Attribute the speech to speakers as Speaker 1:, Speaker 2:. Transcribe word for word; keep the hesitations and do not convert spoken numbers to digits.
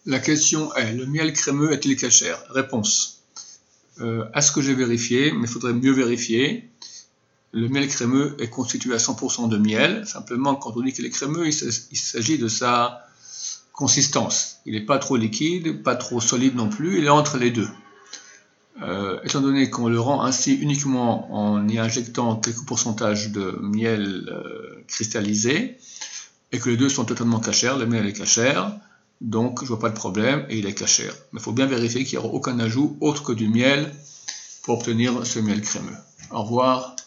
Speaker 1: La question est, le miel crémeux est-il cachère? Réponse. Euh, à ce que j'ai vérifié, mais il faudrait mieux vérifier, le miel crémeux est constitué à cent pour cent de miel. Simplement, quand on dit qu'il est crémeux, il s'agit de sa consistance. Il n'est pas trop liquide, pas trop solide non plus, il est entre les deux. Euh, étant donné qu'on le rend ainsi uniquement en y injectant quelques pourcentages de miel euh, cristallisé, et que les deux sont totalement cachères, le miel est cachère, donc je vois pas de problème et il est cachère. Mais il faut bien vérifier qu'il n'y aura aucun ajout autre que du miel pour obtenir ce miel crémeux. Au revoir.